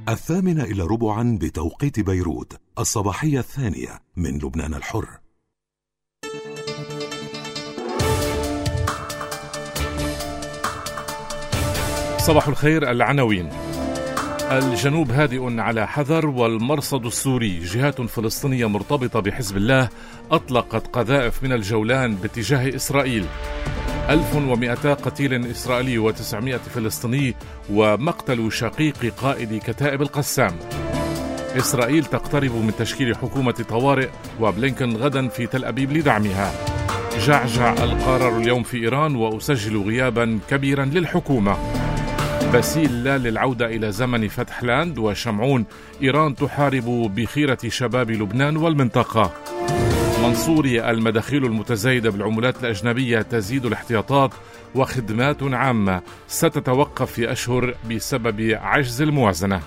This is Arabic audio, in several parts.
8:15 بتوقيت بيروت، الصباحية الثانية من لبنان الحر. صباح الخير. العناوين: الجنوب هادئ على حذر، والمرصد السوري جهات فلسطينية مرتبطة بحزب الله أطلقت قذائف من الجولان باتجاه إسرائيل. 1200 قتيل إسرائيلي و900 فلسطيني، ومقتل شقيق قائد كتائب القسام. إسرائيل تقترب من تشكيل حكومة طوارئ، وبلينكن غدا في تل أبيب لدعمها. جعجع القرار اليوم في إيران، وأسجل غيابا كبيرا للحكومة. باسيل لا للعودة إلى زمن فتح لاند وشمعون، إيران تحارب بخيرة شباب لبنان والمنطقة. منصوري المداخيل المتزايدة بالعملات الأجنبية تزيد الاحتياطات، وخدمات عامة ستتوقف في أشهر بسبب عجز الموازنة.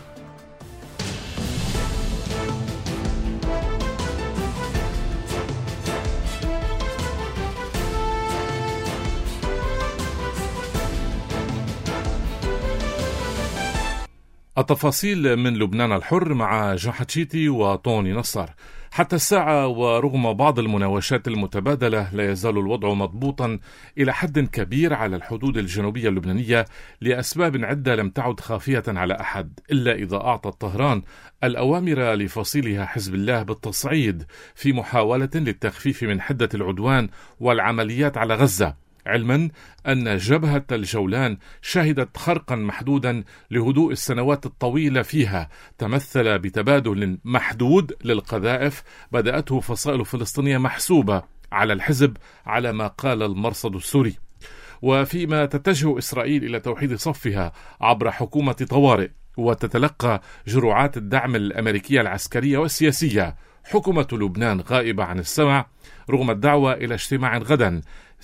التفاصيل من لبنان الحر مع جحتشيتي وطوني نصر. حتى الساعة ورغم بعض المناوشات المتبادلة، لا يزال الوضع مضبوطا إلى حد كبير على الحدود الجنوبية اللبنانية لأسباب عدة لم تعد خافية على أحد، إلا إذا أعطت طهران الأوامر لفصيلها حزب الله بالتصعيد في محاولة للتخفيف من حدة العدوان والعمليات على غزة، علما أن جبهة الجولان شهدت خرقا محدودا لهدوء السنوات الطويلة فيها، تمثل بتبادل محدود للقذائف بدأته فصائل فلسطينية محسوبة على الحزب على ما قال المرصد السوري. وفيما تتجه إسرائيل إلى توحيد صفها عبر حكومة طوارئ وتتلقى جرعات الدعم الأمريكية العسكرية والسياسية، حكومة لبنان غائبة عن السمع رغم الدعوة إلى اجتماع غدا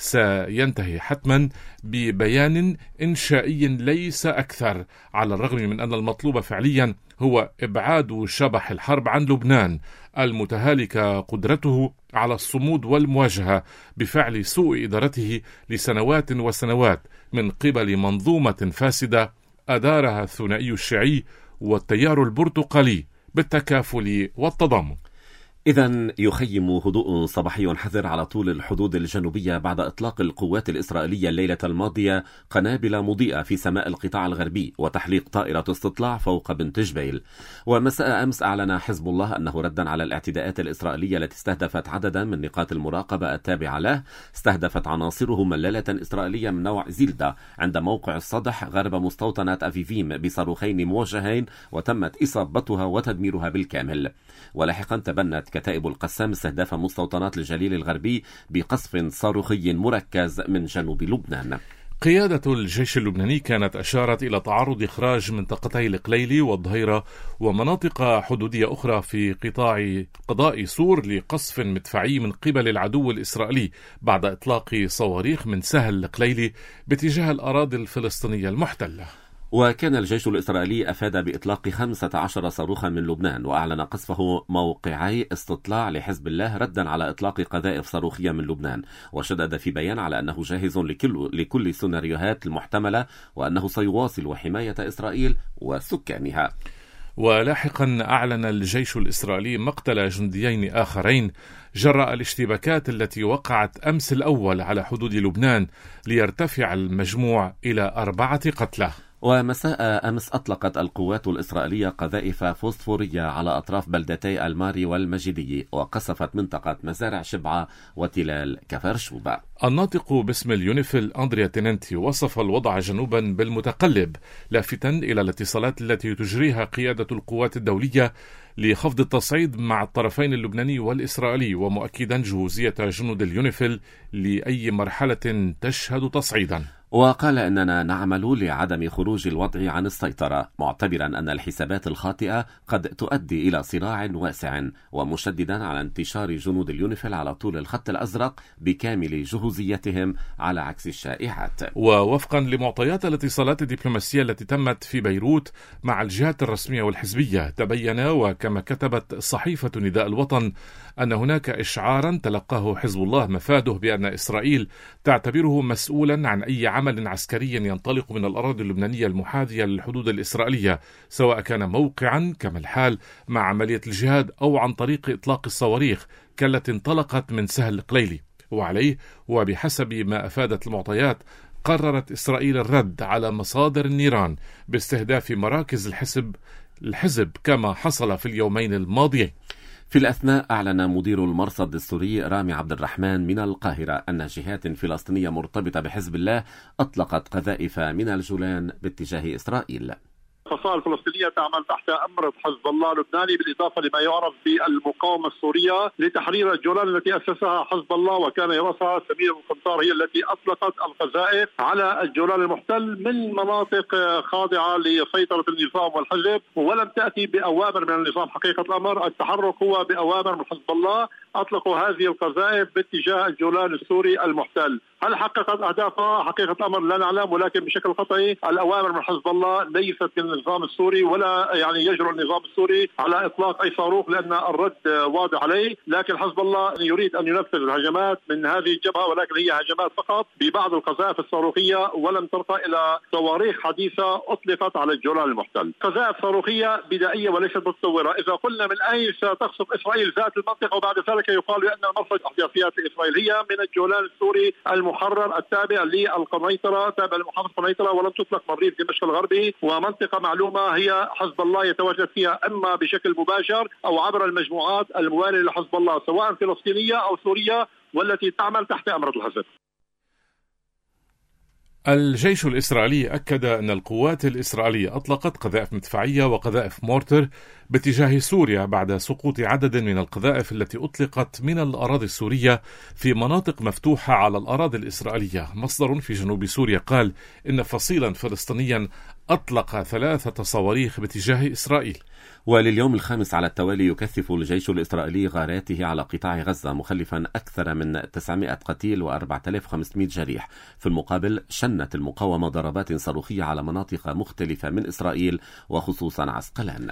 سينتهي حتما ببيان إنشائي ليس أكثر، على الرغم من أن المطلوب فعليا هو إبعاد شبح الحرب عن لبنان المتهالك قدرته على الصمود والمواجهة بفعل سوء إدارته لسنوات وسنوات من قبل منظومة فاسدة أدارها الثنائي الشيعي والتيار البرتقالي بالتكافل والتضامن. إذن يخيم هدوء صباحي حذر على طول الحدود الجنوبية بعد إطلاق القوات الإسرائيلية الليلة الماضية قنابل مضيئة في سماء القطاع الغربي وتحليق طائرة استطلاع فوق بنت جبيل. ومساء أمس أعلن حزب الله أنه ردا على الاعتداءات الإسرائيلية التي استهدفت عددا من نقاط المراقبة التابعة له، استهدفت عناصره ملالة إسرائيلية من نوع زيلدا عند موقع الصدح غرب مستوطنة أفيفيم بصاروخين موجهين، وتمت إصابتها وتدميرها بالكامل. ولاحقا تبنت كتائب القسام استهداف مستوطنات الجليل الغربي بقصف صاروخي مركز من جنوب لبنان. قيادة الجيش اللبناني كانت أشارت إلى تعرض إخراج منطقتي القليلي والظهيرة ومناطق حدودية أخرى في قطاع قضاء سور لقصف مدفعي من قبل العدو الإسرائيلي بعد إطلاق صواريخ من سهل القليلي باتجاه الأراضي الفلسطينية المحتلة. وكان الجيش الإسرائيلي أفاد بإطلاق 15 صاروخا من لبنان، وأعلن قصفه موقعي استطلاع لحزب الله ردا على إطلاق قذائف صاروخية من لبنان، وشدد في بيان على أنه جاهز لكل السيناريوهات المحتملة، وأنه سيواصل حماية إسرائيل وسكانها. ولاحقا أعلن الجيش الإسرائيلي مقتل جنديين آخرين جراء الاشتباكات التي وقعت أمس الأول على حدود لبنان، ليرتفع المجموع إلى 4 قتلى. ومساء أمس أطلقت القوات الإسرائيلية قذائف فوسفورية على أطراف بلدتي الماري والمجيدية، وقصفت منطقة مزارع شبعة وتلال كفرشوبة. الناطق باسم اليونيفيل أندريا تيننتي وصف الوضع جنوبا بالمتقلب، لافتا إلى الاتصالات التي تجريها قيادة القوات الدولية لخفض التصعيد مع الطرفين اللبناني والإسرائيلي، ومؤكدا جهوزية جنود اليونيفيل لأي مرحلة تشهد تصعيدا. وقال إننا نعمل لعدم خروج الوضع عن السيطرة، معتبرا أن الحسابات الخاطئة قد تؤدي إلى صراع واسع، ومشددا على انتشار جنود اليونيفيل على طول الخط الأزرق بكامل جهوزيتهم على عكس الشائعات. ووفقا لمعطيات الاتصالات الدبلوماسية التي تمت في بيروت مع الجهات الرسمية والحزبية، تبين وكما كتبت صحيفة نداء الوطن أن هناك إشعارا تلقاه حزب الله مفاده بأن إسرائيل تعتبره مسؤولا عن أي عمل عسكري ينطلق من الأراضي اللبنانية المحاذية للحدود الإسرائيلية، سواء كان موقعا كما الحال مع عملية الجهاد أو عن طريق إطلاق الصواريخ كالتي انطلقت من سهل القليلي. وعليه وبحسب ما أفادت المعطيات قررت إسرائيل الرد على مصادر النيران باستهداف مراكز الحزب كما حصل في اليومين الماضيين. في الأثناء أعلن مدير المرصد السوري رامي عبد الرحمن من القاهرة أن جهات فلسطينية مرتبطة بحزب الله أطلقت قذائف من الجولان باتجاه إسرائيل. الفصائل الفلسطينية تعمل تحت أمر حزب الله اللبناني بالإضافة لما يعرف بالمقاومة السورية لتحرير الجولان التي أسسها حزب الله وكان يرأسها سمير القنطار، هي التي أطلقت القذائف على الجولان المحتل من مناطق خاضعة لسيطرة النظام والحزب، ولم تأتي بأوامر من النظام. حقيقة الأمر التحرك هو بأوامر من حزب الله، أطلقوا هذه القذائف باتجاه الجولان السوري المحتل. هل حققت أهدافها؟ حقيقة الأمر لا نعلم، ولكن بشكل قطعي الأوامر من حزب الله ليست من النظام السوري، ولا يجرؤ النظام السوري على إطلاق أي صاروخ لأن الرد واضح عليه. لكن حزب الله يريد أن ينفذ الهجمات من هذه الجبهة، ولكن هي هجمات فقط ببعض القذائف الصاروخية، ولم ترقى إلى صواريخ حديثة أطلقت على الجولان المحتل. قذائف صاروخية بدائية وليست متطورة. إذا قلنا من أين ستقصف إسرائيل ذات المنطقة وبعد ذلك يقال بأن مرصد احتياطيات لإسرائيل، هي من الجولان السوري المحرر التابع للقنيطرة، تابع لمحافظة قنيطرة، ولم تطلق مريف دمشق الغربي، ومنطقة معلومة هي حزب الله يتواجد فيها إما بشكل مباشر أو عبر المجموعات الموالية لحزب الله سواء فلسطينية أو سورية والتي تعمل تحت أمر الحزب. الجيش الإسرائيلي أكد أن القوات الإسرائيلية أطلقت قذائف مدفعية وقذائف مورتر باتجاه سوريا بعد سقوط عدد من القذائف التي أطلقت من الأراضي السورية في مناطق مفتوحة على الأراضي الإسرائيلية. مصدر في جنوب سوريا قال إن فصيلا فلسطينيا أطلق 3 صواريخ باتجاه إسرائيل. ولليوم الخامس على التوالي يكثف الجيش الإسرائيلي غاراته على قطاع غزة مخلفا أكثر من 900 قتيل و4500 جريح. في المقابل شنت المقاومة ضربات صاروخية على مناطق مختلفة من إسرائيل وخصوصا عسقلان.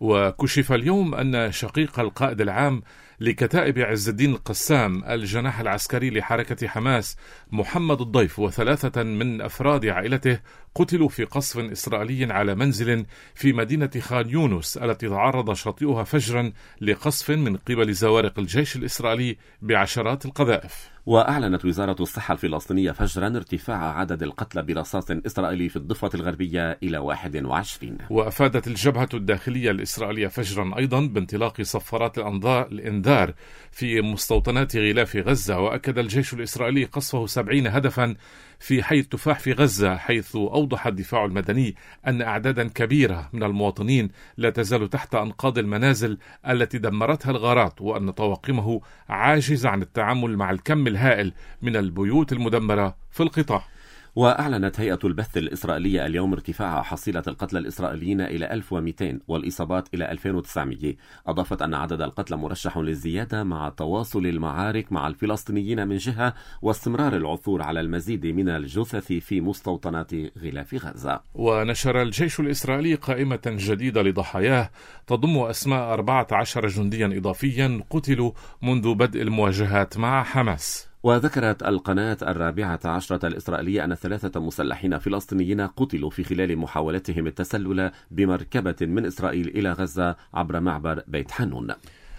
وكشف اليوم أن شقيق القائد العام لكتائب عز الدين القسام الجناح العسكري لحركة حماس محمد الضيف و3 من أفراد عائلته قتلوا في قصف إسرائيلي على منزل في مدينة خان يونس التي تعرض شاطئها فجرا لقصف من قبل زوارق الجيش الإسرائيلي بعشرات القذائف. وأعلنت وزارة الصحة الفلسطينية فجرا ارتفاع عدد القتلى برصاص إسرائيلي في الضفة الغربية إلى 21. وأفادت الجبهة الداخلية الإسرائيلية فجرا أيضا بانطلاق صفارات الإنذار في مستوطنات غلاف غزة. وأكد الجيش الإسرائيلي قصفه 70 هدفا في حي التفاح في غزة، حيث أوضح الدفاع المدني أن أعدادا كبيرة من المواطنين لا تزال تحت أنقاض المنازل التي دمرتها الغارات، وأن طواقمه عاجزة عن التعامل مع الكم الهائل من البيوت المدمرة في القطاع. وأعلنت هيئة البث الإسرائيلية اليوم ارتفاع حصيلة القتلى الإسرائيليين إلى 1200 والإصابات إلى 2900. أضافت أن عدد القتلى مرشح للزيادة مع تواصل المعارك مع الفلسطينيين من جهة واستمرار العثور على المزيد من الجثث في مستوطنات غلاف غزة. ونشر الجيش الإسرائيلي قائمة جديدة لضحاياه تضم أسماء 14 جنديا إضافيا قتلوا منذ بدء المواجهات مع حماس. وذكرت القناة 14 الإسرائيلية أن 3 مسلحين فلسطينيين قتلوا في خلال محاولتهم التسلل بمركبة من إسرائيل إلى غزة عبر معبر بيت حنون.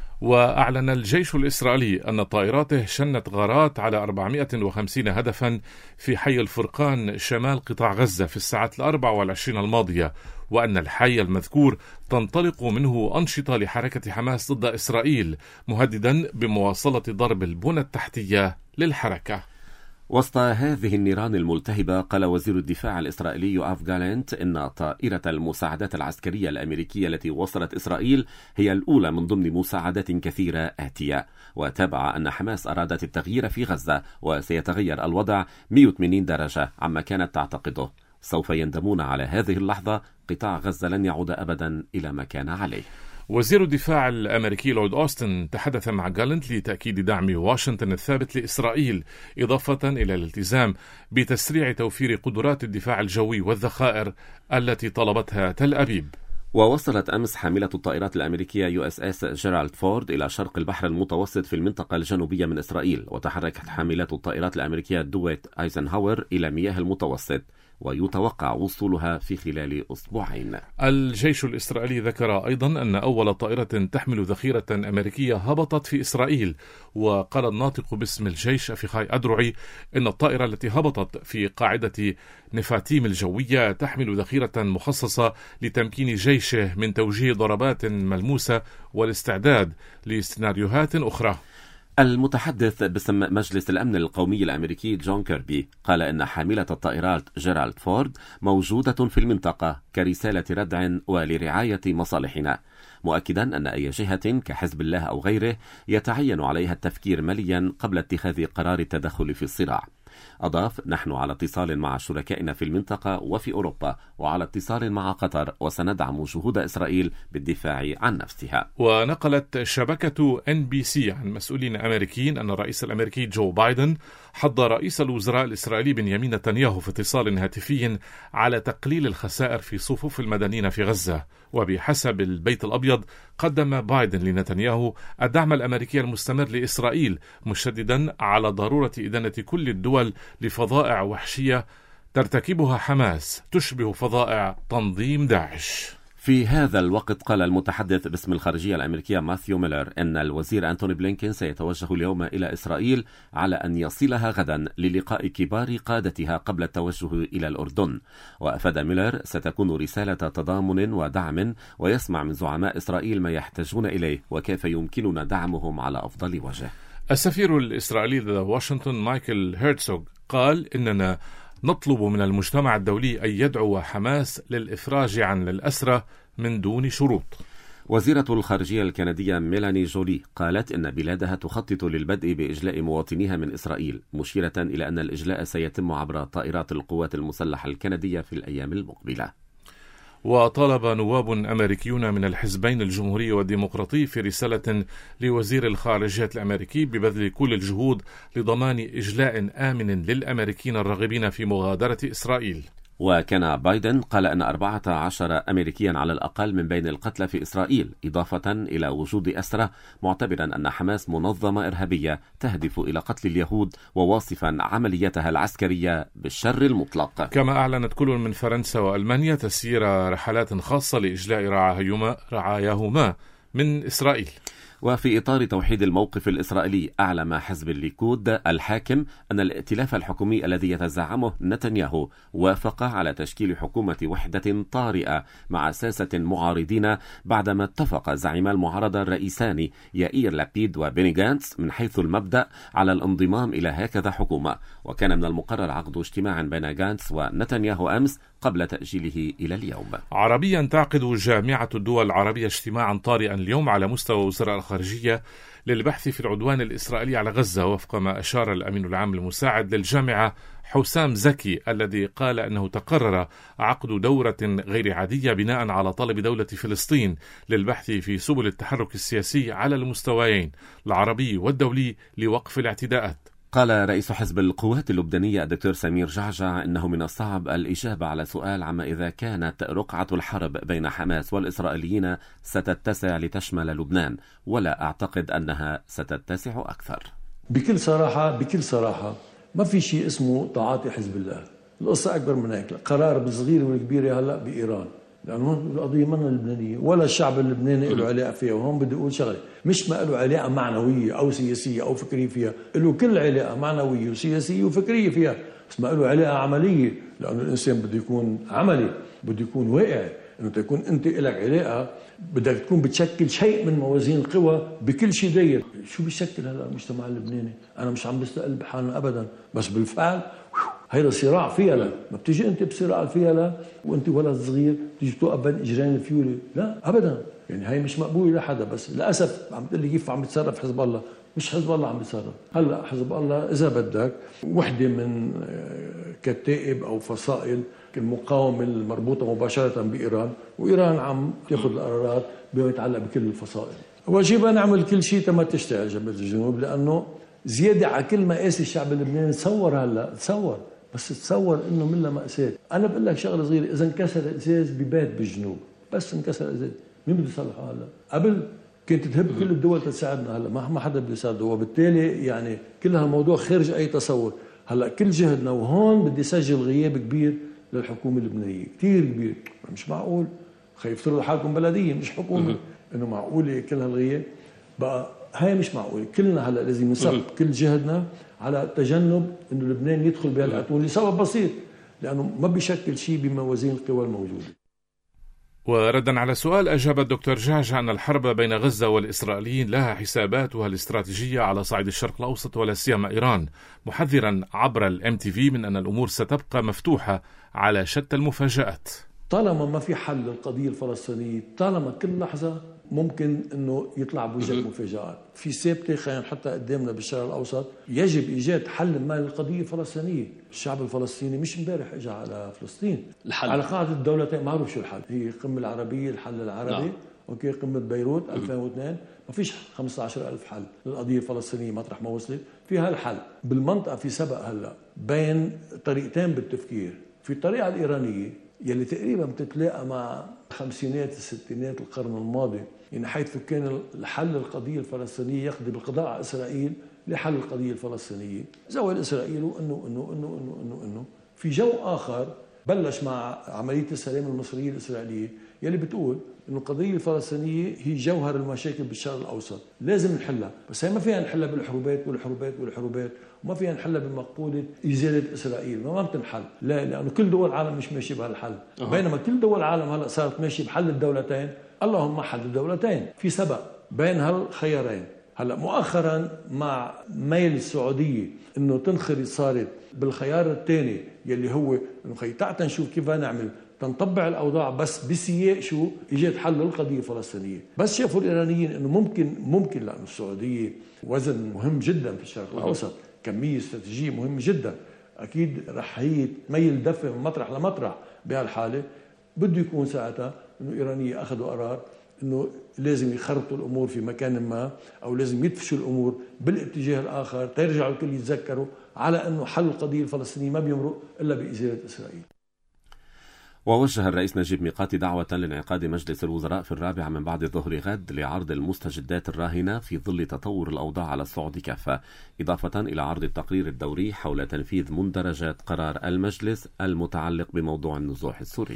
وأعلن الجيش الإسرائيلي أن طائراته شنت غارات على 450 هدفا في حي الفرقان شمال قطاع غزة في الساعات 24 الماضية، وأن الحي المذكور تنطلق منه أنشطة لحركة حماس ضد إسرائيل، مهددا بمواصلة ضرب البنى التحتية للحركة. وسط هذه النيران الملتهبة قال وزير الدفاع الإسرائيلي يوآف جالنت إن طائرة المساعدات العسكرية الأمريكية التي وصلت إسرائيل هي الأولى من ضمن مساعدات كثيرة آتية. وتابع أن حماس أرادت التغيير في غزة وسيتغير الوضع 180 درجة عما كانت تعتقده. سوف يندمون على هذه اللحظة، قطاع غزة لن يعود أبدا إلى ما كان عليه. وزير الدفاع الأمريكي لويد أوستن تحدث مع جالنت لتأكيد دعم واشنطن الثابت لإسرائيل، إضافة إلى الالتزام بتسريع توفير قدرات الدفاع الجوي والذخائر التي طلبتها تل أبيب. ووصلت أمس حاملة الطائرات الأمريكية USS جيرالد فورد إلى شرق البحر المتوسط في المنطقة الجنوبية من إسرائيل، وتحركت حاملات الطائرات الأمريكية دويت أيزنهاور إلى مياه المتوسط، ويتوقع وصولها في خلال أسبوعين. الجيش الإسرائيلي ذكر أيضا أن أول طائرة تحمل ذخيرة أمريكية هبطت في إسرائيل، وقال الناطق باسم الجيش أفيخاي أدرعي أن الطائرة التي هبطت في قاعدة نفاتيم الجوية تحمل ذخيرة مخصصة لتمكين جيشه من توجيه ضربات ملموسة والاستعداد لسيناريوهات أخرى. المتحدث باسم مجلس الأمن القومي الأمريكي جون كيربي قال إن حاملة الطائرات جيرالد فورد موجودة في المنطقة كرسالة ردع ولرعاية مصالحنا، مؤكدا أن أي جهة كحزب الله أو غيره يتعين عليها التفكير مليا قبل اتخاذ قرار التدخل في الصراع. أضاف: نحن على اتصال مع شركائنا في المنطقة وفي أوروبا، وعلى اتصال مع قطر، وسندعم جهود إسرائيل بالدفاع عن نفسها. ونقلت شبكة NBC عن مسؤولين أمريكيين أن الرئيس الأمريكي جو بايدن حض رئيس الوزراء الإسرائيلي بنيامين نتنياهو في اتصال هاتفي على تقليل الخسائر في صفوف المدنيين في غزة. وبحسب البيت الأبيض قدم بايدن لنتنياهو الدعم الأمريكي المستمر لإسرائيل، مشددا على ضرورة إدانة كل الدول لفظائع وحشية ترتكبها حماس تشبه فظائع تنظيم داعش. في هذا الوقت قال المتحدث باسم الخارجية الأمريكية ماثيو ميلر أن الوزير أنتوني بلينكين سيتوجه اليوم إلى إسرائيل على أن يصلها غدا للقاء كبار قادتها قبل التوجه إلى الأردن. وأفاد ميلر ستكون رسالة تضامن ودعم، ويسمع من زعماء إسرائيل ما يحتاجون إليه وكيف يمكننا دعمهم على أفضل وجه. السفير الإسرائيلي لدى واشنطن مايكل هيرتسوغ قال: إننا نطلب من المجتمع الدولي أن يدعو حماس للإفراج عن الأسرى من دون شروط. وزيرة الخارجية الكندية ميلاني جولي قالت إن بلادها تخطط للبدء بإجلاء مواطنيها من إسرائيل، مشيرة إلى أن الإجلاء سيتم عبر طائرات القوات المسلحة الكندية في الأيام المقبلة. وطالب نواب أمريكيون من الحزبين الجمهوري والديمقراطي في رسالة لوزير الخارجية الأمريكي ببذل كل الجهود لضمان إجلاء آمن للأمريكيين الراغبين في مغادرة إسرائيل. وكان بايدن قال أن 14 أمريكيا على الأقل من بين القتلى في إسرائيل، إضافة إلى وجود أسرى، معتبرا أن حماس منظمة إرهابية تهدف إلى قتل اليهود، وواصفا عمليتها العسكرية بالشر المطلق. كما أعلنت كل من فرنسا وألمانيا تسيير رحلات خاصة لإجلاء رعاياهما من إسرائيل. وفي إطار توحيد الموقف الإسرائيلي، أعلم حزب الليكود الحاكم أن الائتلاف الحكومي الذي يتزعمه نتنياهو وافق على تشكيل حكومة وحدة طارئة مع ساسة معارضين، بعدما اتفق زعيما المعارضة الرئيسان يائير لابيد وبيني غانتس من حيث المبدأ على الانضمام إلى هكذا حكومة. وكان من المقرر عقد اجتماع بين غانتس ونتنياهو أمس قبل تأجيله إلى اليوم. عربيا تعقد جامعة الدول العربية اجتماعا طارئا اليوم على مستوى وزراء الخارجية للبحث في العدوان الإسرائيلي على غزة، وفق ما أشار الأمين العام المساعد للجامعة حسام زكي، الذي قال أنه تقرر عقد دورة غير عادية بناء على طلب دولة فلسطين للبحث في سبل التحرك السياسي على المستويين العربي والدولي لوقف الاعتداءات. قال رئيس حزب القوات اللبنانية الدكتور سمير جعجع إنه من الصعب الإجابة على سؤال عما إذا كانت رقعة الحرب بين حماس والإسرائيليين ستتسع لتشمل لبنان، ولا أعتقد أنها ستتسع أكثر. بكل صراحة ما في شيء اسمه تعاطي حزب الله، القصة أكبر من هيك. قرار بالصغيرة والكبيرة هلأ بإيران، لأنه القضية منا لبنانية ولا الشعب اللبناني له علاقة فيها. وهون بدي أقول شغلة، مش ما له علاقة معنوية أو سياسية أو فكرية فيها، له كل علاقة معنوية وسياسية وفكرية فيها، بس ما له علاقة عملية، لأنه الإنسان بده يكون عملي، بده يكون واقعي. إنه تكون أنت لك علاقة بدك تكون بتشكل شيء من موازين القوى بكل شيء داير. شو بيشكل هلا المجتمع اللبناني؟ أنا مش عم بستقل بحالنا أبدا، بس بالفعل هيدا صراع فيها لا، ما بتيجي انت بصراع فيها لا وانت ولد صغير تيجي توقف بين اجرين الفيولي، لا ابدا. يعني هي مش مقبوله لحدا، بس للاسف عم تقول لي كيف عم يتصرف حزب الله. مش حزب الله عم يتصرف هلا، حزب الله اذا بدك وحده من كتائب او فصائل المقاومه المربوطه مباشره بايران، وايران عم تاخذ القرارات بما يتعلق بكل الفصائل. واجبنا نعمل كل شيء تما تشتغل جبهه الجنوب، لانه زياده على كل مقاس الشعب اللبناني. تصور بس تصور انه منها مأساة. انا بقول لك شغله صغيره، اذا انكسر الازاز ببات بالجنوب، بس انكسر الازاز، مين بده يصلحه هلا؟ قبل كانت تهب كل الدول تساعدنا، هلا ما حدا بده يساعده، وبالتالي يعني كل هالموضوع خارج اي تصور. هلا كل جهدنا، وهون بدي سجل غياب كبير للحكومه اللبنانيه، كثير كبير. مش معقول خايف تفرضوا حالكم بلديه مش حكومه، انه معقوله كل هالغياب؟ بقى هاي مش معقوله. كلنا هلا لازم نصب كل جهدنا على تجنب انه لبنان يدخل بهالأتون لسبب بسيط، لانه ما بيشكل شيء بموازين القوى الموجوده. وردا على سؤال أجاب الدكتور جعجع أن الحرب بين غزة والإسرائيليين لها حساباتها الاستراتيجية على صعيد الشرق الأوسط ولا سيما إيران، محذرا عبر الMTV من أن الأمور ستبقى مفتوحة على شتى المفاجآت. طالما ما في حل للقضية الفلسطينية، طالما كل لحظة ممكن انه يطلع بوجه مفاجآت في ثابته. خلينا نحطها قدامنا بالشرق الاوسط، يجب ايجاد حل ما للقضيه الفلسطينيه. الشعب الفلسطيني مش امبارح اجى على فلسطين الحل. على قاعده الدولتين معروف شو الحل، هي القمه العربيه، الحل العربي اوكي، قمه بيروت 2002 ما فيش 15,000 حل للقضيه الفلسطينيه مطرح ما وصلت. في هالحل بالمنطقه في سبق هلا بين طريقتين بالتفكير. في الطريقه الايرانيه يلي تقريبا بتتلاقى مع خمسينات الستينات القرن الماضي، يعني حيث كان الحل القضية الفلسطينية يقضي بالقضاء على إسرائيل لحل القضية الفلسطينية. زوال إسرائيل وإنه في جو آخر بلش مع عملية السلام المصرية الإسرائيلية يلي بتقول إنه القضية الفلسطينية هي جوهر المشاكل بالشرق الأوسط، لازم نحلها. بس هي ما فيها نحلها بالحروبات والحروبات، وما فيها نحلها بمقولة إزالة إسرائيل، ما بتنحل. لا، لأنه كل دول العالم مش ماشي بهالحل. بينما كل دول العالم هلأ صارت ماشي بحل الدولتين. اللهم حل الدولتين، في سبق بين هالخيارين. هلأ مؤخرا مع ميل السعودية إنه تنخرط صارت بالخيار الثاني يلي هو إنه تعال نشوف كيف نعمل تنطبع الأوضاع بس بسياق شو إيجاد حل للقضية الفلسطينية. بس شافوا الإيرانيين إنه ممكن لأنه السعودية وزن مهم جدا في الشرق الأوسط، كمية استراتيجية مهمة جدا، أكيد رح هي تميل دفة من مطرح لمطرح. بهالحالة بده يكون ساعتها إنه الإيرانية أخذوا قرار إنه لازم يخرطوا الأمور في مكان ما، أو لازم يدفشوا الأمور بالاتجاه الآخر ترجعوا الكل يتذكروا على إنه حل القضية الفلسطينية ما بيمرق إلا بإزالة إسرائيل. ووجه الرئيس نجيب ميقاتي دعوة لانعقاد مجلس الوزراء في 4 من بعد ظهر غد لعرض المستجدات الراهنة في ظل تطور الأوضاع على الصعود كافة، إضافة إلى عرض التقرير الدوري حول تنفيذ مندرجات قرار المجلس المتعلق بموضوع النزوح السوري.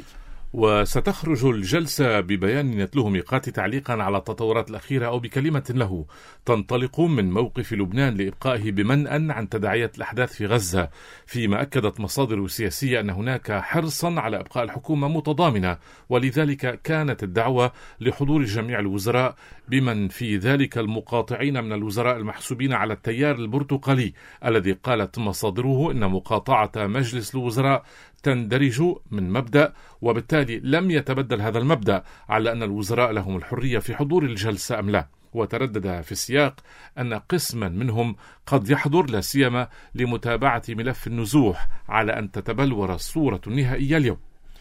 وستخرج الجلسة ببيان نتلوه ميقاتي تعليقا على التطورات الأخيرة أو بكلمة له تنطلق من موقف لبنان لإبقائه بمنأى عن تداعيات الأحداث في غزة، فيما أكدت مصادر سياسية أن هناك حرصا على إبقاء الحكومة متضامنة، ولذلك كانت الدعوة لحضور جميع الوزراء بمن في ذلك المقاطعين من الوزراء المحسوبين على التيار البرتقالي الذي قالت مصادره إن مقاطعة مجلس الوزراء تندرج من مبدأ، وبالتالي لم يتبدل هذا المبدأ على أن الوزراء لهم الحرية في حضور الجلسة أم لا. وتردد في السياق أن قسما منهم قد يحضر لا سيما لمتابعة ملف النزوح على أن تتبلور الصورة النهائية اليوم.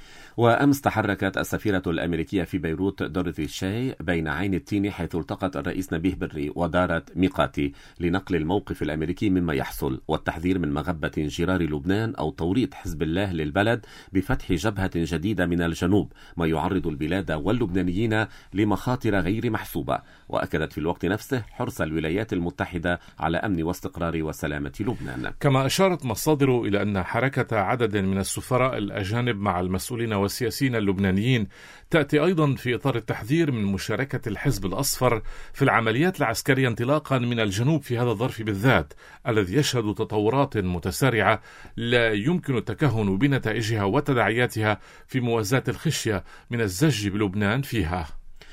وأمس تحركت السفيرة الأمريكية في بيروت دوريثي شاي بين عين التين، حيث التقت الرئيس نبيه بري ودارة ميقاتي لنقل الموقف الأمريكي مما يحصل والتحذير من مغبة جرار لبنان أو توريط حزب الله للبلد بفتح جبهة جديدة من الجنوب، ما يعرض البلاد واللبنانيين لمخاطر غير محسوبة. وأكدت في الوقت نفسه حرص الولايات المتحدة على أمن واستقرار وسلامة لبنان. كما أشارت مصادر إلى أن حركة عدد من السفراء الأجانب مع المسؤولين والسياسيين اللبنانيين تأتي أيضا في إطار التحذير من مشاركة الحزب الأصفر في العمليات العسكرية انطلاقا من الجنوب في هذا الظرف بالذات الذي يشهد تطورات متسارعة لا يمكن التكهن بنتائجها وتداعياتها في موازاة الخشية من الزج بلبنان فيها.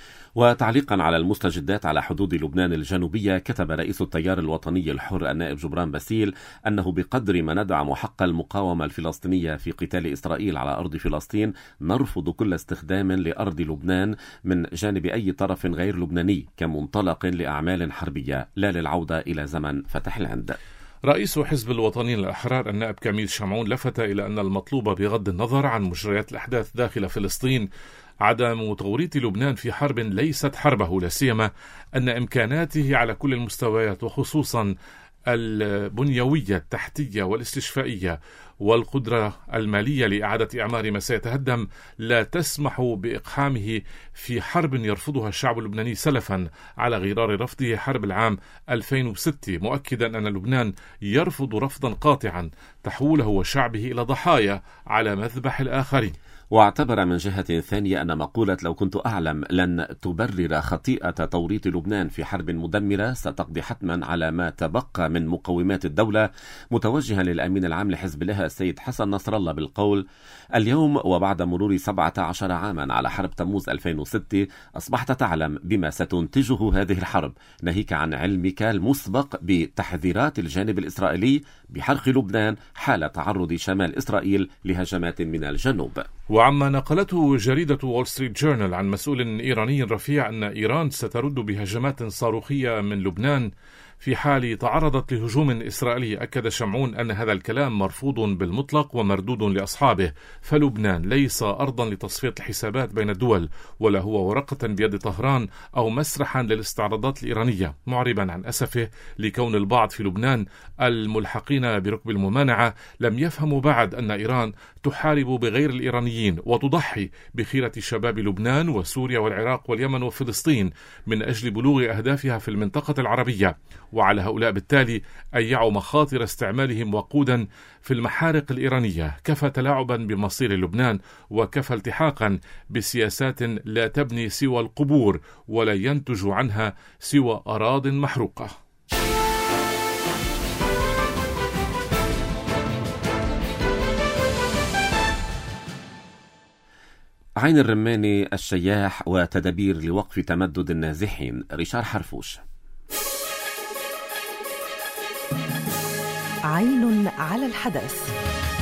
وتعليقا على المستجدات على حدود لبنان الجنوبية، كتب رئيس التيار الوطني الحر النائب جبران باسيل أنه بقدر ما ندعم حق المقاومة الفلسطينية في قتال إسرائيل على أرض فلسطين، نرفض كل استخدام لأرض لبنان من جانب أي طرف غير لبناني كمنطلق لأعمال حربية، لا للعودة إلى زمن فتح الهند. رئيس حزب الوطنيين الأحرار النائب كميل شمعون لفت إلى أن المطلوب بغض النظر عن مجريات الأحداث داخل فلسطين عدم توريط لبنان في حرب ليست حربه، لا سيما أن إمكاناته على كل المستويات وخصوصا البنيوية التحتية والاستشفائية والقدرة المالية لإعادة إعمار ما سيتهدم لا تسمح بإقحامه في حرب يرفضها الشعب اللبناني سلفا على غرار رفضه حرب العام 2006، مؤكدا أن لبنان يرفض رفضا قاطعا تحوله وشعبه إلى ضحايا على مذبح الآخرين. واعتبر من جهة ثانية أن مقولة لو كنت أعلم لن تبرر خطيئة توريط لبنان في حرب مدمرة ستقضي حتما على ما تبقى من مقومات الدولة، متوجها للأمين العام لحزب الله السيد حسن نصر الله بالقول: اليوم وبعد مرور 17 عاما على حرب تموز 2006 أصبحت تعلم بما ستنتجه هذه الحرب، ناهيك عن علمك المسبق بتحذيرات الجانب الإسرائيلي بحرق لبنان حال تعرض شمال إسرائيل لهجمات من الجنوب. وعما نقلته جريدة وول ستريت جورنال عن مسؤول إيراني رفيع أن إيران سترد بهجمات صاروخية من لبنان في حال تعرضت لهجوم إسرائيلي، أكد شمعون أن هذا الكلام مرفوض بالمطلق ومردود لأصحابه، فلبنان ليس أرضا لتصفية الحسابات بين الدول، ولا هو ورقة بيد طهران أو مسرحا للاستعراضات الإيرانية، معربا عن أسفه لكون البعض في لبنان الملحقين بركب الممانعة لم يفهموا بعد أن إيران تحارب بغير الإيرانيين وتضحي بخيرة شباب لبنان وسوريا والعراق واليمن وفلسطين من أجل بلوغ أهدافها في المنطقة العربية، وعلى هؤلاء بالتالي أن يعوا مخاطر استعمالهم وقودا في المحارق الإيرانية، كفى تلاعبا بمصير لبنان وكفى التحاقا بسياسات لا تبني سوى القبور ولا ينتج عنها سوى أراضٍ محروقة. عين الرماني الشياح وتدابير لوقف تمدد النازحين. ريشار حرفوش. عين على الحدث.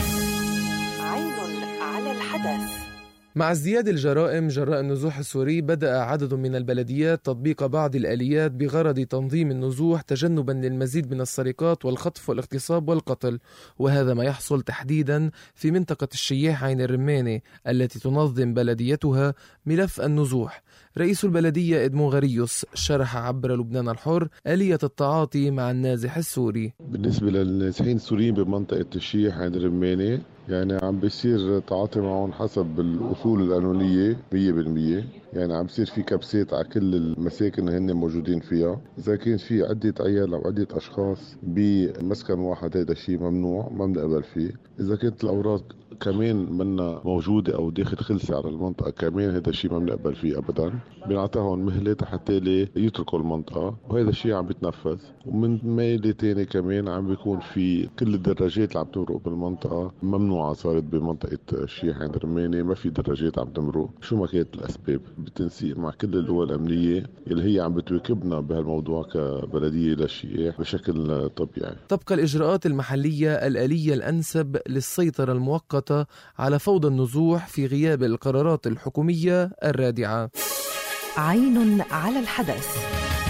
عين على الحدث. مع ازدياد الجرائم جراء النزوح السوري، بدأ عدد من البلديات تطبيق بعض الآليات بغرض تنظيم النزوح تجنبا للمزيد من السرقات والخطف والاغتصاب والقتل، وهذا ما يحصل تحديدا في منطقة الشياح عين الرماني التي تنظم بلديتها ملف النزوح. رئيس البلدية إدمون غريوس شرح عبر لبنان الحر آلية التعاطي مع النازح السوري. بالنسبة للنازحين السوريين بمنطقة الشياح عين الرماني، يعني عم بيصير تعاطي معهم حسب الأصول القانونية 100%، يعني عم بيصير في كبسات على كل المساكن اللي هن موجودين فيها. إذا كان في عدة عيال أو عدة أشخاص بمسكن واحد هذا الشيء ممنوع، ما بنقبل فيه. إذا كانت الأوراق كمان منا موجودة أو داخل خلسة على المنطقة كمان، هذا الشيء ما بنقبل فيه أبدا. بنعطيهم مهلة حتى يتركوا المنطقة، وهذا الشيء عم بيتنفذ. ومن ميلة تاني كمان عم بيكون في كل الدراجات اللي عم تمرق بالمنطقة ممنوعة صارت بمنطقة الشياح عند الرماني، ما في دراجات عم تمرق. شو ما كانت الأسباب، بالتنسيق مع كل القوى الأمنية اللي هي عم بتواكبنا بهالموضوع كبلدية للشياح بشكل طبيعي. تبقى الإجراءات المحلية الآلية الأنسب للسيطرة المؤقتة على فوضى النزوح في غياب القرارات الحكومية الرادعة. عين على الحدث.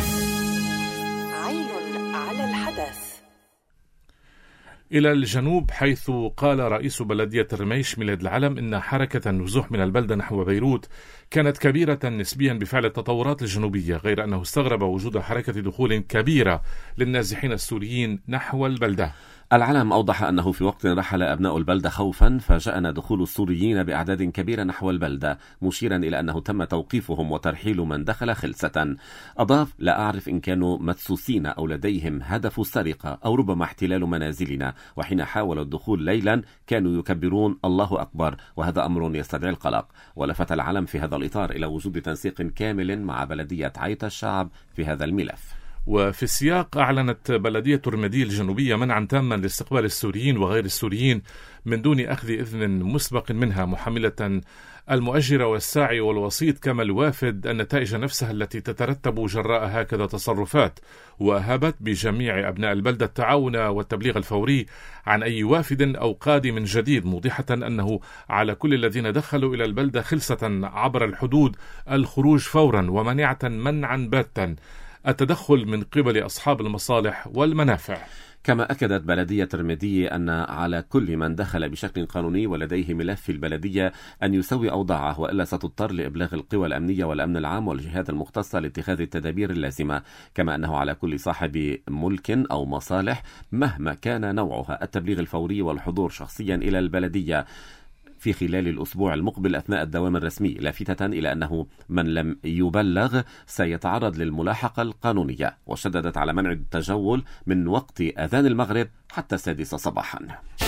عين على الحدث. إلى الجنوب، حيث قال رئيس بلدية الرميش ميلاد العلم إن حركة النزوح من البلدة نحو بيروت كانت كبيرة نسبيا بفعل التطورات الجنوبية، غير أنه استغرب وجود حركة دخول كبيرة للنازحين السوريين نحو البلدة. العلم أوضح أنه في وقت رحل أبناء البلدة خوفا فاجأنا دخول السوريين بأعداد كبيرة نحو البلدة، مشيرا إلى أنه تم توقيفهم وترحيل من دخل خلسة. أضاف: لا أعرف إن كانوا مدسوسين أو لديهم هدف السرقة أو ربما احتلال منازلنا، وحين حاولوا الدخول ليلا كانوا يكبرون الله أكبر، وهذا أمر يستدعي القلق. ولفت العلم في هذا الإطار إلى وجود تنسيق كامل مع بلدية عيت الشعب في هذا الملف. وفي السياق، أعلنت بلدية ترمدي الجنوبية منعا تاما لاستقبال السوريين وغير السوريين من دون أخذ إذن مسبق منها، محملة المؤجر والساعي والوسيط كما الوافد النتائج نفسها التي تترتب جراء هكذا تصرفات، وأهابت بجميع أبناء البلدة التعاون والتبليغ الفوري عن أي وافد أو قادم جديد، موضحة أنه على كل الذين دخلوا إلى البلدة خلسة عبر الحدود الخروج فورا، ومنعا منعا باتا التدخل من قبل أصحاب المصالح والمنافع. كما أكدت بلدية رميدية أن على كل من دخل بشكل قانوني ولديه ملف في البلدية أن يسوي أوضاعه، وإلا ستضطر لإبلاغ القوى الأمنية والأمن العام والجهات المختصة لاتخاذ التدابير اللازمة. كما أنه على كل صاحب ملك أو مصالح مهما كان نوعها التبليغ الفوري والحضور شخصيا إلى البلدية في خلال الأسبوع المقبل أثناء الدوام الرسمي، لافتة إلى أنه من لم يبلغ سيتعرض للملاحقة القانونية. وشددت على منع التجول من وقت أذان المغرب حتى 6 صباحا.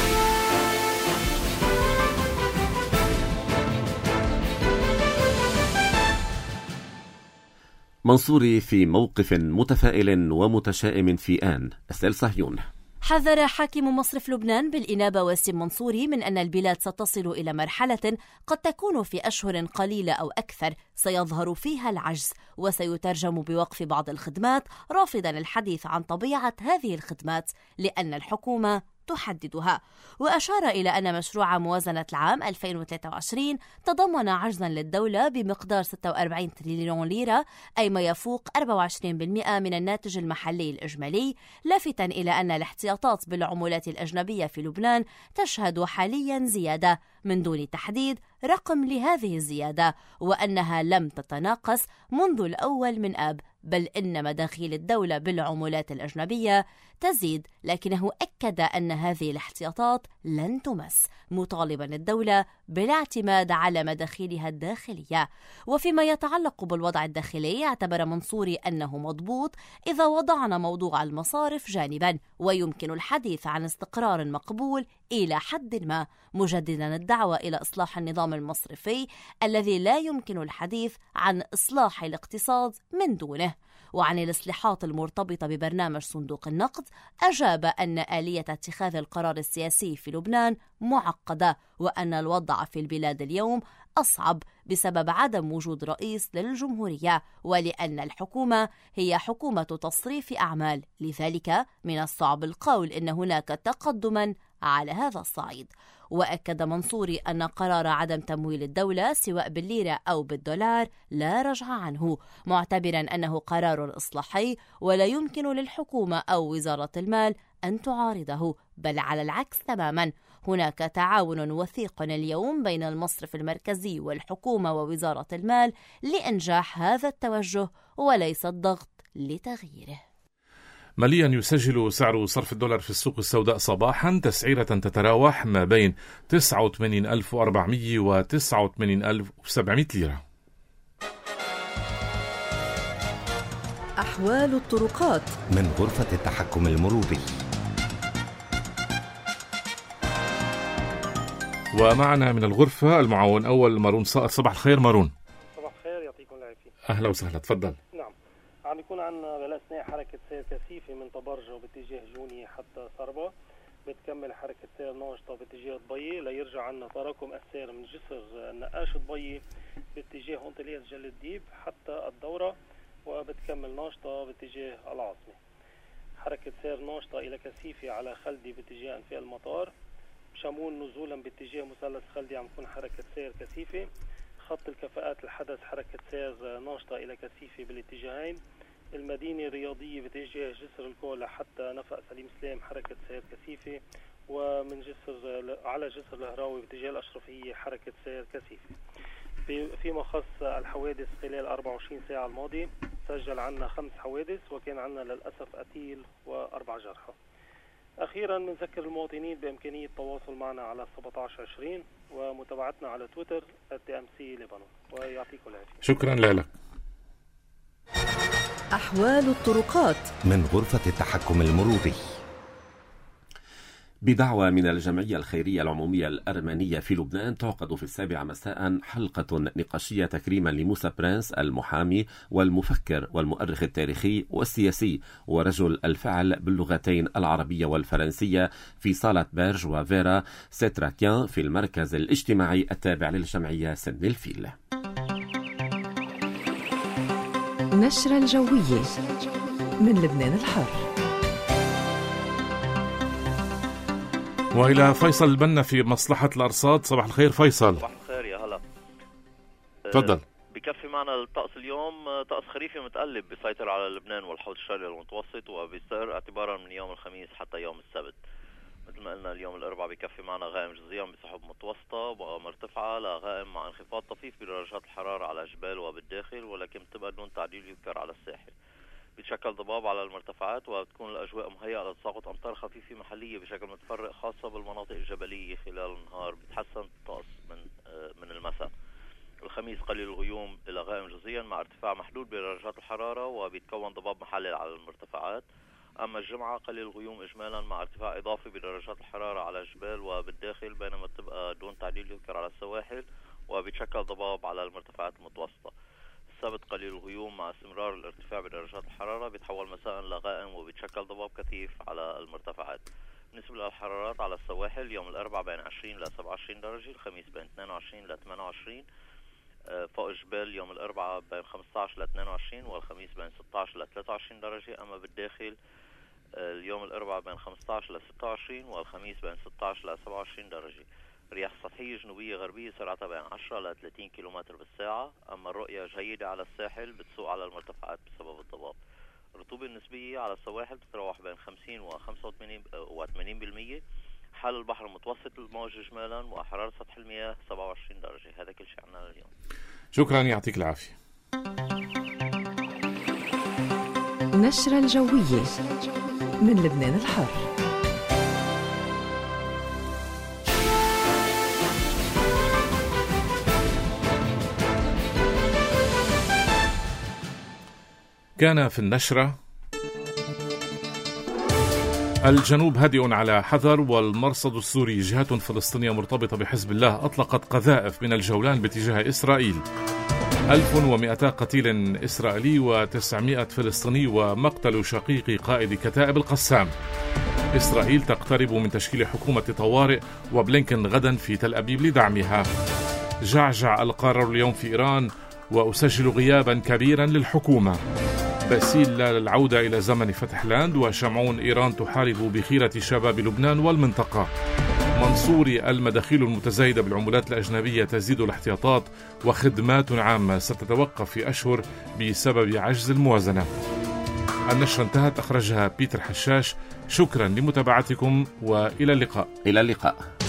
منصوري في موقف متفائل ومتشائم في آن. أستاذ صهيون. حذر حاكم مصرف لبنان بالإنابة واسم منصوري من أن البلاد ستصل إلى مرحلة قد تكون في أشهر قليلة أو أكثر سيظهر فيها العجز وسيترجم بوقف بعض الخدمات، رافضا الحديث عن طبيعة هذه الخدمات لأن الحكومة تحددها. وأشار إلى أن مشروع موازنة العام 2023 تضمن عجزا للدولة بمقدار 46 تريليون ليرة، أي ما يفوق 24% من الناتج المحلي الإجمالي، لافتا إلى أن الاحتياطات بالعملات الأجنبية في لبنان تشهد حاليا زيادة من دون تحديد رقم لهذه الزيادة، وأنها لم تتناقص منذ الأول من آب، بل إن مداخيل الدولة بالعملات الأجنبية تزيد، لكنه أكد أن هذه الاحتياطات لن تمس، مطالبا الدولة بالاعتماد على مداخيلها الداخلية. وفيما يتعلق بالوضع الداخلي، اعتبر منصوري أنه مضبوط إذا وضعنا موضوع المصارف جانبا، ويمكن الحديث عن استقرار مقبول إلى حد ما، مجددا الدعوة إلى إصلاح النظام المصرفي الذي لا يمكن الحديث عن إصلاح الاقتصاد من دونه. وعن الإصلاحات المرتبطة ببرنامج صندوق النقد، أجاب أن آلية اتخاذ القرار السياسي في لبنان معقدة، وأن الوضع في البلاد اليوم أصعب بسبب عدم وجود رئيس للجمهورية، ولأن الحكومة هي حكومة تصريف أعمال، لذلك من الصعب القول إن هناك تقدما على هذا الصعيد. وأكد منصوري أن قرار عدم تمويل الدولة سواء بالليرة أو بالدولار لا رجعة عنه، معتبرا أنه قرار إصلاحي ولا يمكن للحكومة أو وزارة المال أن تعارضه، بل على العكس تماما. هناك تعاون وثيق اليوم بين المصرف المركزي والحكومة ووزارة المال لإنجاح هذا التوجه وليس الضغط لتغييره. ماليا يسجل سعر صرف الدولار في السوق السوداء صباحا تسعيرة تتراوح ما بين 89,400 و 89,700 ليرة. أحوال الطرقات من غرفة التحكم المروري. ومعنا من الغرفة المعاون أول مارون صائر. صباح الخير مارون. صباح الخير، يعطيكم العافية. أهلا وسهلا، تفضل. نعم، عم يكون عندنا بالاثناء حركة سير كثيفة من طبرجة باتجاه جوني حتى صربة، بتكمل حركة سير ناشطة باتجاه ضبية ليرجع عنا تراكم السير من جسر نقاش ضبية باتجاه أنطلية جل الديب حتى الدورة، وبتكمل ناشطة باتجاه العاصمة. حركة سير ناشطة إلى كثيفة على خلدي باتجاه أنفاق المطار، شمول نزولا باتجاه مثلث خلدي عم تكون حركة سير كثيفة. خط الكفاءات الحدث حركة سير ناشطة إلى كثيفة بالاتجاهين. المدينة الرياضية باتجاه جسر الكولا حتى نفق سليم سلام حركة سير كثيفة، ومن جسر على جسر الهراوي باتجاه الأشرفية حركة سير كثيفة. فيما خص الحوادث خلال 24 ساعة الماضية، سجل عنا 5 حوادث وكان عنا للأسف قتيل و4 جرحى. أخيرا نذكر المواطنين بإمكانية التواصل معنا على 1720 ومتابعتنا على تويتر @TMC لبنان، ويعطيكم العافية. شكرا لك. أحوال الطرقات من غرفة التحكم المروري. بدعوى من الجمعية الخيرية العمومية الأرمنية في لبنان، تعقد في 7 مساء حلقة نقاشية تكريما لموسى برانس المحامي والمفكر والمؤرخ التاريخي والسياسي ورجل الفعل باللغتين العربية والفرنسية في صالة بيرج وفيرا سيتراكيان في المركز الاجتماعي التابع للجمعية سن الفيل. نشرة الجوية من لبنان الحر. وإلى فيصل البنا في مصلحة الأرصاد. صباح الخير فيصل. صباح الخير، يا هلا. تفضل. بكفي معنا الطقس اليوم طقس خريفي متقلب بيسيطر على لبنان والحوض الشرقي المتوسط، وبيستمر اعتبارا من يوم الخميس حتى يوم السبت. مثل ما قلنا اليوم الأربعاء بكفي معنا غائم جزئيا بسحب متوسطة ومرتفعة لغائم مع انخفاض طفيف بدرجات الحرارة على الجبال وبالداخل، ولكن بتبقى دون تعديل يذكر على الساحل. بيتشكل ضباب على المرتفعات وبتكون الأجواء مهيئة لتساقط أمطار خفيفة محلية بشكل متفرق خاصة بالمناطق الجبلية خلال النهار. بيتحسن الطقس من المساء. الخميس قليل الغيوم إلى غائم جزئيا مع ارتفاع محدود بدرجات الحرارة وبيتكون ضباب محلل على المرتفعات. أما الجمعة قليل الغيوم إجمالا مع ارتفاع إضافي بدرجات الحرارة على الجبال وبالداخل، بينما تبقى دون تعديل يذكر على السواحل وبيتشكل ضباب على المرتفعات المتوسطة. السبت قليل الغيوم مع استمرار الارتفاع بدرجات الحرارة بيتحول مساء لغائم وبيتشكل ضباب كثيف على المرتفعات. بالنسبة للحرارات على السواحل يوم الأربعاء بين 20 إلى 27 درجة، الخميس بين 22 إلى 28، فوق الجبال يوم الأربعاء بين 15 إلى 22 والخميس بين 16 إلى 23 درجة. أما بالداخل اليوم الأربعاء بين 15 إلى 26 والخميس بين 16 إلى 27 درجة. رياح سطحية جنوبية غربية سرعتها بين 10 إلى 30 كيلومتر بالساعة. أما الرؤية جيدة على الساحل بتسوق على المرتفعات بسبب الضباب. الرطوبة النسبية على السواحل تتراوح بين 50 و 85%. حال البحر متوسط الموج إجمالا وحرارة سطح المياه 27 درجة. هذا كل شيء عنا اليوم. شكرا، يعطيك العافية. نشرة الجوية من لبنان الحر. كان في النشرة: الجنوب هادئ على حذر، والمرصد السوري جهات فلسطينية مرتبطة بحزب الله أطلقت قذائف من الجولان باتجاه إسرائيل. 1200 قتيل إسرائيلي و900 فلسطيني ومقتل شقيق قائد كتائب القسام. إسرائيل تقترب من تشكيل حكومة طوارئ، وبلينكن غدا في تل أبيب لدعمها. جعجع القرار اليوم في إيران: وأسجل غيابا كبيرا للحكومة. باسيل للعودة إلى زمن فتح لاند، وشمعون: إيران تحارب بخيرة شباب لبنان والمنطقة. منصوري: المداخيل المتزايدة بالعملات الأجنبية تزيد الاحتياطات، وخدمات عامة ستتوقف في أشهر بسبب عجز الموازنة. النشرة انتهت، أخرجها بيتر حشاش. شكرا لمتابعتكم وإلى اللقاء. إلى اللقاء.